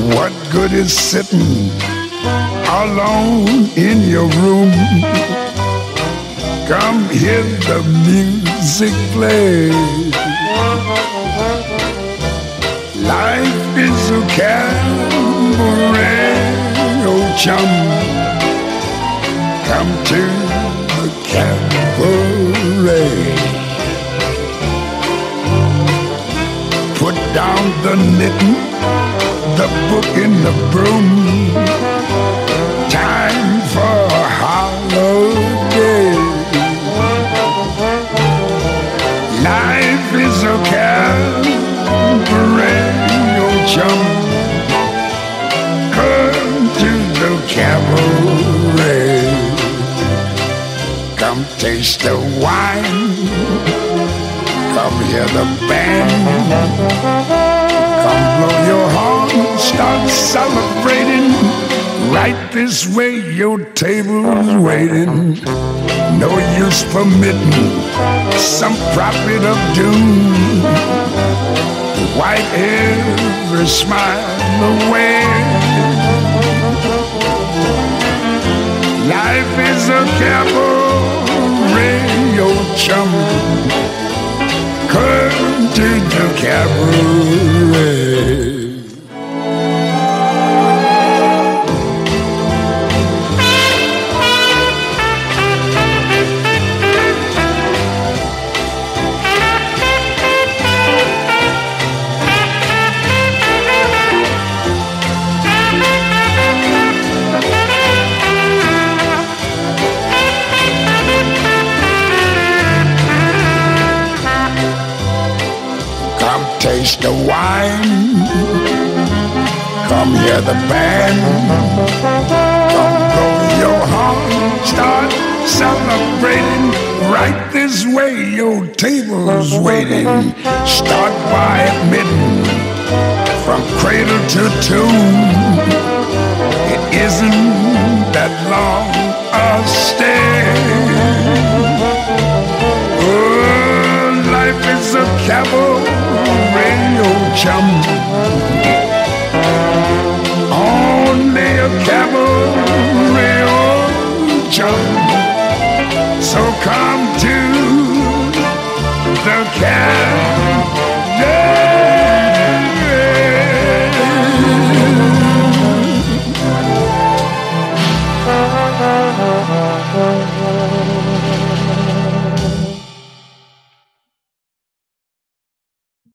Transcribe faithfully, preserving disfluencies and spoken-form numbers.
What good is sitting alone in your room? Come hear the music play. Life is a cabaret, oh chum. Come to the cabaret. Put down the knitting, the book and the broom. Time for a holiday. Life is a cabaret, oh chum. Come to the cabaret. Come taste the wine. Come hear the band. Come blow your horn, start celebrating. Right this way, your table's waiting. No use permitting some prophet of doom to wipe every smile away. Life is a cabaret, your chum. Come to the cabaret. Taste the wine. Come hear the band. Come blow your horn. Start celebrating. Right this way, your table's waiting. Start by admitting, from cradle to tomb, it isn't that long a stay. Oh, life is a cabaret, oh chum. Only a cabaret, oh chum. So come to the cabaret.